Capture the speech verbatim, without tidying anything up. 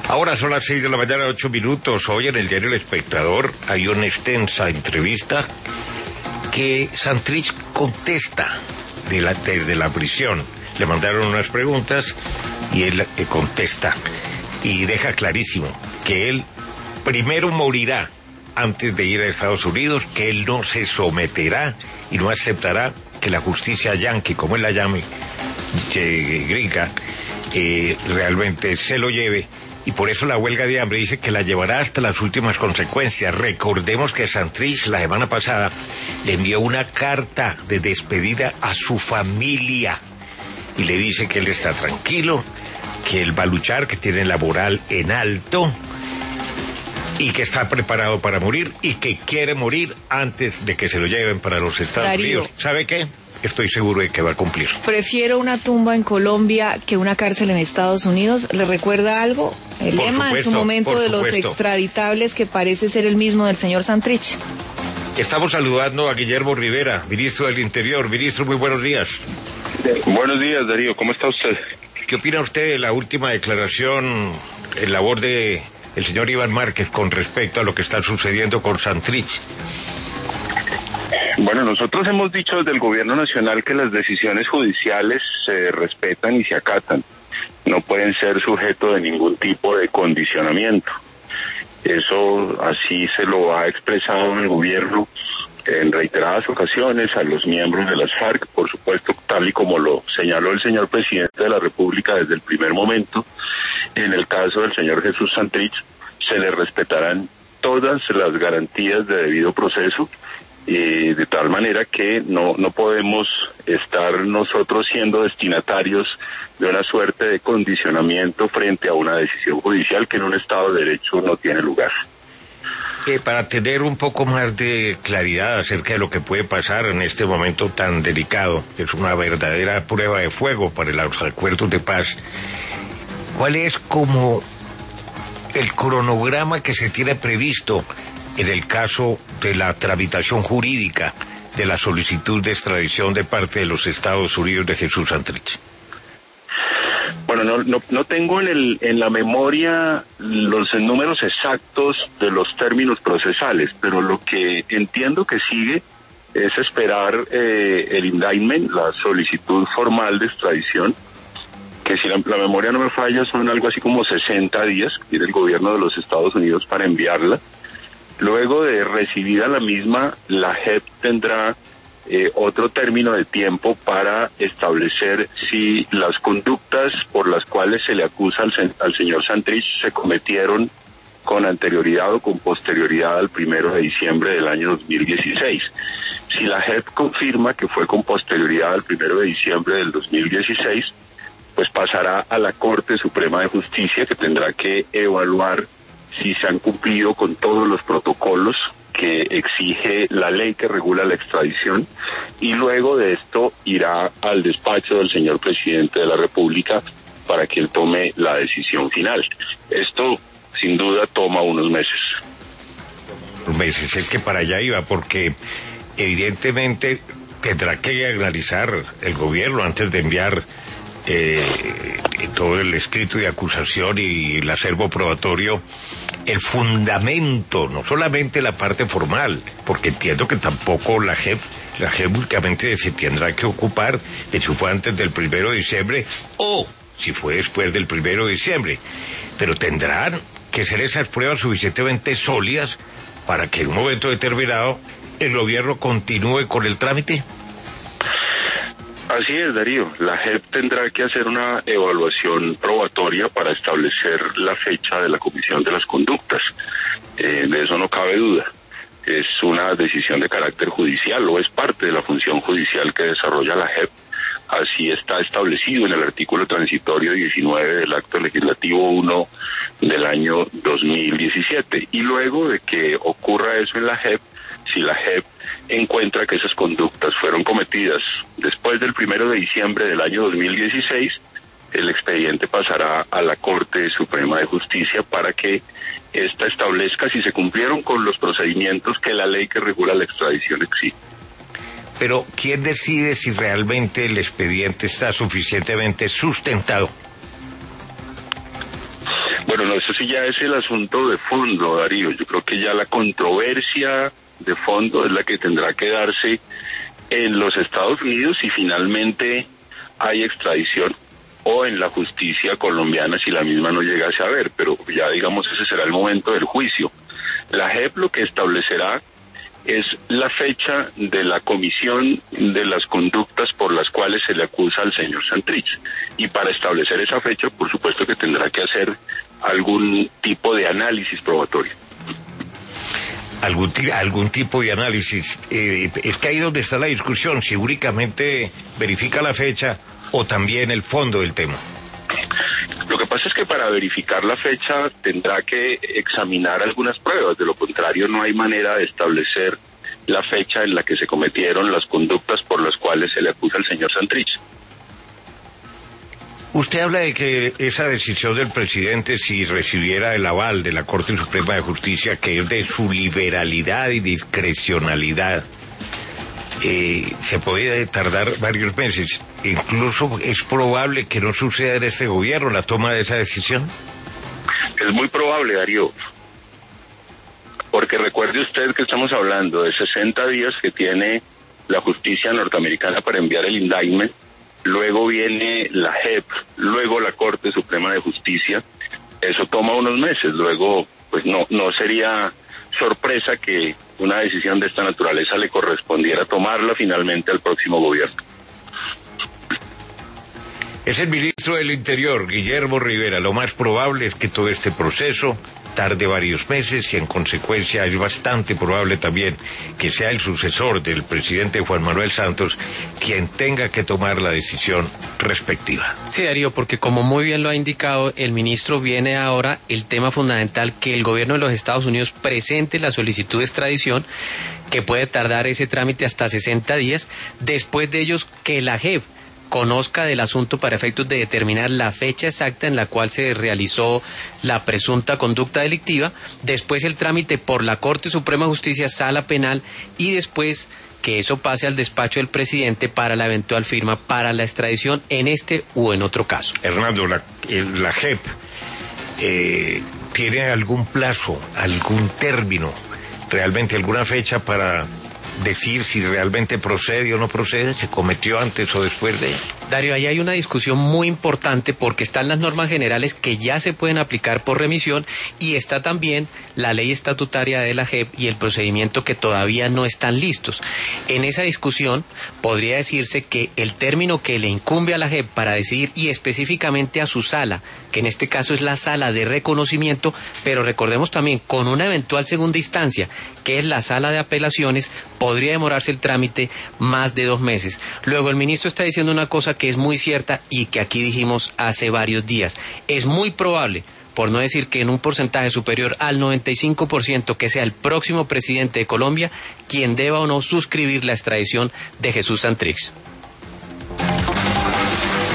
Ahora son las seis de la mañana, ocho minutos. Hoy en el diario El Espectador hay una extensa entrevista que Santrich contesta de la, desde la prisión. Le mandaron unas preguntas y él eh, contesta y deja clarísimo que él primero morirá antes de ir a Estados Unidos, que él no se someterá y no aceptará que la justicia yanqui, como él la llame, eh, gringa, eh, realmente se lo lleve. Y por eso la huelga de hambre dice que la llevará hasta las últimas consecuencias. Recordemos que Santrich la semana pasada le envió una carta de despedida a su familia y le dice que él está tranquilo, que él va a luchar, que tiene la moral en alto y que está preparado para morir y que quiere morir antes de que se lo lleven para los Estados Darío. Unidos. ¿Sabe qué? Estoy seguro de que va a cumplir. Prefiero una tumba en Colombia que una cárcel en Estados Unidos. ¿Le recuerda algo? El Por lema supuesto, en su momento por de los supuesto. extraditables, que parece ser el mismo del señor Santrich. Estamos saludando a Guillermo Rivera, ministro del Interior. Ministro, muy buenos días. Buenos días, Darío. ¿Cómo está usted? ¿Qué opina usted de la última declaración en labor de el señor Iván Márquez con respecto a lo que está sucediendo con Santrich? Bueno, nosotros hemos dicho desde el gobierno nacional que las decisiones judiciales se respetan y se acatan. No pueden ser sujeto de ningún tipo de condicionamiento. Eso así se lo ha expresado el gobierno en reiteradas ocasiones a los miembros de las FARC, por supuesto, tal y como lo señaló el señor presidente de la República desde el primer momento. En el caso del señor Jesús Santrich, se le respetarán todas las garantías de debido proceso, y de tal manera que no, no podemos estar nosotros siendo destinatarios de una suerte de condicionamiento frente a una decisión judicial que en un Estado de Derecho no tiene lugar. Eh, para tener un poco más de claridad acerca de lo que puede pasar en este momento tan delicado, que es una verdadera prueba de fuego para los acuerdos de paz, ¿cuál es como el cronograma que se tiene previsto en el caso de la tramitación jurídica de la solicitud de extradición de parte de los Estados Unidos de Jesús Santrich? Bueno, no, no, no tengo en, el, en la memoria los números exactos de los términos procesales, pero lo que entiendo que sigue es esperar eh, el indictment, la solicitud formal de extradición, que si la, la memoria no me falla son algo así como sesenta días que tiene el gobierno de los Estados Unidos para enviarla. Luego de recibida la misma, la J E P tendrá eh, otro término de tiempo para establecer si las conductas por las cuales se le acusa al, al señor Santrich se cometieron con anterioridad o con posterioridad al primero de diciembre del año dos mil dieciséis. Si la J E P confirma que fue con posterioridad al primero de diciembre del dos mil dieciséis, pues pasará a la Corte Suprema de Justicia, que tendrá que evaluar si se han cumplido con todos los protocolos que exige la ley que regula la extradición, y luego de esto irá al despacho del señor presidente de la República para que él tome la decisión final. Esto, sin duda, toma unos meses. Unos meses, es que para allá iba, porque evidentemente tendrá que analizar el gobierno antes de enviar eh, todo el escrito de acusación y el acervo probatorio, el fundamento, no solamente la parte formal, porque entiendo que tampoco la J E P, la J E P únicamente se tendrá que ocupar de si fue antes del primero de diciembre o si fue después del primero de diciembre, pero tendrán que ser esas pruebas suficientemente sólidas para que en un momento determinado el gobierno continúe con el trámite. Así es, Darío. La J E P tendrá que hacer una evaluación probatoria para establecer la fecha de la comisión de las conductas. Eh, de eso no cabe duda. Es una decisión de carácter judicial o es parte de la función judicial que desarrolla la J E P. Así está establecido en el artículo transitorio diecinueve del Acto Legislativo uno del año dos mil diecisiete. Y luego de que ocurra eso en la J E P, si la J E P encuentra que esas conductas fueron cometidas después del primero de diciembre del año dos mil dieciséis, el expediente pasará a la Corte Suprema de Justicia para que ésta establezca si se cumplieron con los procedimientos que la ley que regula la extradición exige. Pero, ¿quién decide si realmente el expediente está suficientemente sustentado? Bueno, no, eso sí ya es el asunto de fondo, Darío. Yo creo que ya la controversia de fondo es la que tendrá que darse en los Estados Unidos si finalmente hay extradición, o en la justicia colombiana si la misma no llegase a haber, pero ya digamos ese será el momento del juicio. La J E P lo que establecerá es la fecha de la comisión de las conductas por las cuales se le acusa al señor Santrich, y para establecer esa fecha por supuesto que tendrá que hacer algún tipo de análisis probatorio. Algún, algún tipo de análisis. Eh, es que ahí donde está la discusión, si únicamente verifica la fecha o también el fondo del tema. Lo que pasa es que para verificar la fecha tendrá que examinar algunas pruebas, de lo contrario no hay manera de establecer la fecha en la que se cometieron las conductas por las cuales se le acusa al señor Santrich. Usted habla de que esa decisión del presidente, si recibiera el aval de la Corte Suprema de Justicia, que es de su liberalidad y discrecionalidad, eh, se puede tardar varios meses. Incluso es probable que no suceda en este gobierno la toma de esa decisión. Es muy probable, Darío, porque recuerde usted que estamos hablando de sesenta días que tiene la justicia norteamericana para enviar el indictment. Luego viene la J E P, luego la Corte Suprema de Justicia. Eso toma unos meses. Luego, pues no, no sería sorpresa que una decisión de esta naturaleza le correspondiera tomarla finalmente al próximo gobierno. Es el ministro del Interior, Guillermo Rivera. Lo más probable es que todo este proceso tarde varios meses y en consecuencia es bastante probable también que sea el sucesor del presidente Juan Manuel Santos quien tenga que tomar la decisión respectiva. Sí, Darío, porque como muy bien lo ha indicado el ministro, viene ahora el tema fundamental, que el gobierno de los Estados Unidos presente la solicitud de extradición, que puede tardar ese trámite hasta sesenta días, después de ellos que la J E P conozca del asunto para efectos de determinar la fecha exacta en la cual se realizó la presunta conducta delictiva, después el trámite por la Corte Suprema de Justicia, Sala Penal, y después que eso pase al despacho del presidente para la eventual firma para la extradición en este u en otro caso. Hernando, la, la J E P eh, ¿tiene algún plazo, algún término, realmente alguna fecha para decir si realmente procede o no procede, se cometió antes o después de? Darío, ahí hay una discusión muy importante porque están las normas generales que ya se pueden aplicar por remisión y está también la ley estatutaria de la J E P y el procedimiento que todavía no están listos. En esa discusión podría decirse que el término que le incumbe a la J E P para decidir, y específicamente a su sala, que en este caso es la sala de reconocimiento, pero recordemos también con una eventual segunda instancia, que es la sala de apelaciones, podría demorarse el trámite más de dos meses. Luego el ministro está diciendo una cosa que es muy cierta y que aquí dijimos hace varios días. Es muy probable, por no decir que en un porcentaje superior al noventa y cinco por ciento, que sea el próximo presidente de Colombia quien deba o no suscribir la extradición de Jesús Santrich.